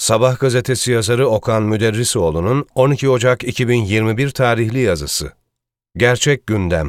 Sabah gazetesi yazarı Okan Müderrisoğlu'nun 12 Ocak 2021 tarihli yazısı. Gerçek gündem.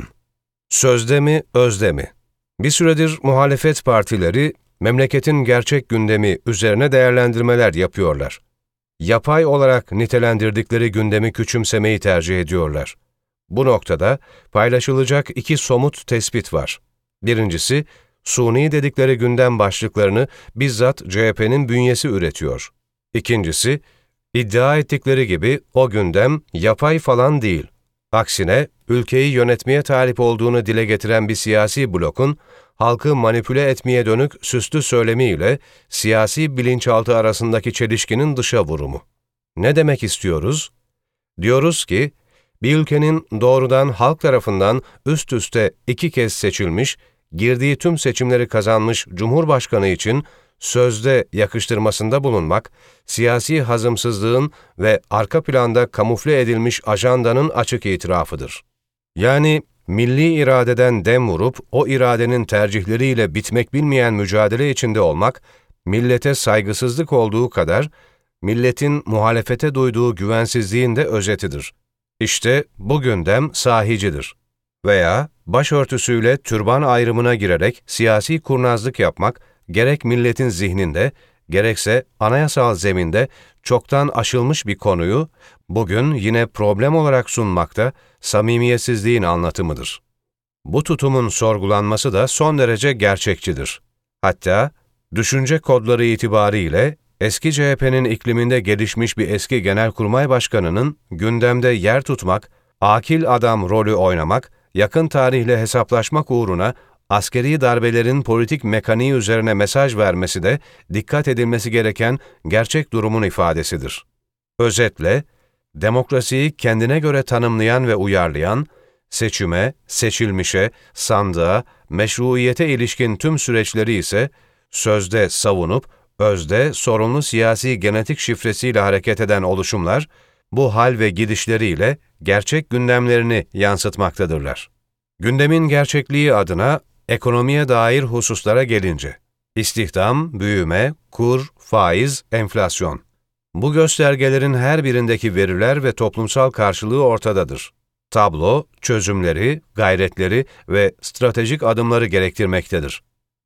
Sözde mi, özde mi? Bir süredir muhalefet partileri memleketin gerçek gündemi üzerine değerlendirmeler yapıyorlar. Yapay olarak nitelendirdikleri gündemi küçümsemeyi tercih ediyorlar. Bu noktada paylaşılacak iki somut tespit var. Birincisi, suni dedikleri gündem başlıklarını bizzat CHP'nin bünyesi üretiyor. İkincisi, iddia ettikleri gibi o gündem yapay falan değil. Aksine ülkeyi yönetmeye talip olduğunu dile getiren bir siyasi blokun halkı manipüle etmeye dönük süslü söylemiyle siyasi bilinçaltı arasındaki çelişkinin dışa vurumu. Ne demek istiyoruz? Diyoruz ki, bir ülkenin doğrudan halk tarafından üst üste 2 kez seçilmiş, girdiği tüm seçimleri kazanmış Cumhurbaşkanı için sözde yakıştırmasında bulunmak, siyasi hazımsızlığın ve arka planda kamufle edilmiş ajandanın açık itirafıdır. Yani milli iradeden dem vurup o iradenin tercihleriyle bitmek bilmeyen mücadele içinde olmak, millete saygısızlık olduğu kadar, milletin muhalefete duyduğu güvensizliğin de özetidir. İşte bu gündem sahicidir. Veya başörtüsüyle türban ayrımına girerek siyasi kurnazlık yapmak, gerek milletin zihninde, gerekse anayasal zeminde çoktan aşılmış bir konuyu, bugün yine problem olarak sunmakta samimiyetsizliğin anlatımıdır. Bu tutumun sorgulanması da son derece gerçekçidir. Hatta, düşünce kodları itibariyle, eski CHP'nin ikliminde gelişmiş bir eski genelkurmay başkanının gündemde yer tutmak, akil adam rolü oynamak, yakın tarihle hesaplaşmak uğruna askeri darbelerin politik mekaniği üzerine mesaj vermesi de dikkat edilmesi gereken gerçek durumun ifadesidir. Özetle, demokrasiyi kendine göre tanımlayan ve uyarlayan, seçime, seçilmişe, sandığa, meşruiyete ilişkin tüm süreçleri ise sözde savunup, özde sorunlu siyasi genetik şifresiyle hareket eden oluşumlar, bu hal ve gidişleriyle gerçek gündemlerini yansıtmaktadırlar. Gündemin gerçekliği adına ekonomiye dair hususlara gelince, istihdam, büyüme, kur, faiz, enflasyon. Bu göstergelerin her birindeki veriler ve toplumsal karşılığı ortadadır. Tablo, çözümleri, gayretleri ve stratejik adımları gerektirmektedir.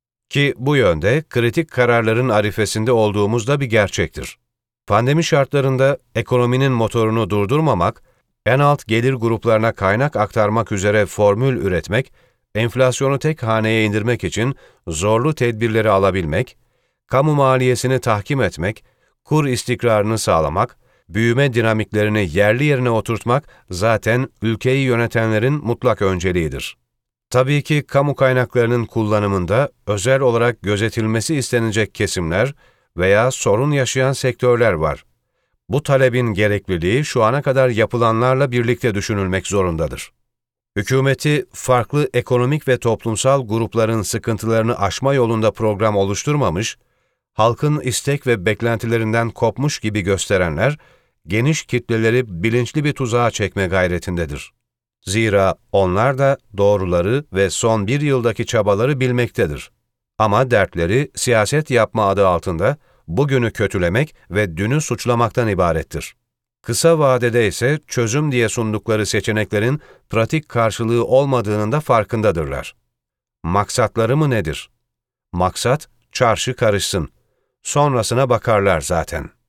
Ki bu yönde kritik kararların arifesinde olduğumuz da bir gerçektir. Pandemi şartlarında ekonominin motorunu durdurmamak, en alt gelir gruplarına kaynak aktarmak üzere formül üretmek, enflasyonu tek haneye indirmek için zorlu tedbirleri alabilmek, kamu maliyesini tahkim etmek, kur istikrarını sağlamak, büyüme dinamiklerini yerli yerine oturtmak zaten ülkeyi yönetenlerin mutlak önceliğidir. Tabii ki kamu kaynaklarının kullanımında özel olarak gözetilmesi istenecek kesimler veya sorun yaşayan sektörler var. Bu talebin gerekliliği şu ana kadar yapılanlarla birlikte düşünülmek zorundadır. Hükümeti farklı ekonomik ve toplumsal grupların sıkıntılarını aşma yolunda program oluşturmamış, halkın istek ve beklentilerinden kopmuş gibi gösterenler, geniş kitleleri bilinçli bir tuzağa çekme gayretindedir. Zira onlar da doğruları ve son bir yıldaki çabaları bilmektedir. Ama dertleri siyaset yapma adı altında bugünü kötülemek ve dünü suçlamaktan ibarettir. Kısa vadede ise çözüm diye sundukları seçeneklerin pratik karşılığı olmadığının da farkındadırlar. Maksatları mı nedir? Maksat, çarşı karışsın. Sonrasına bakarlar zaten.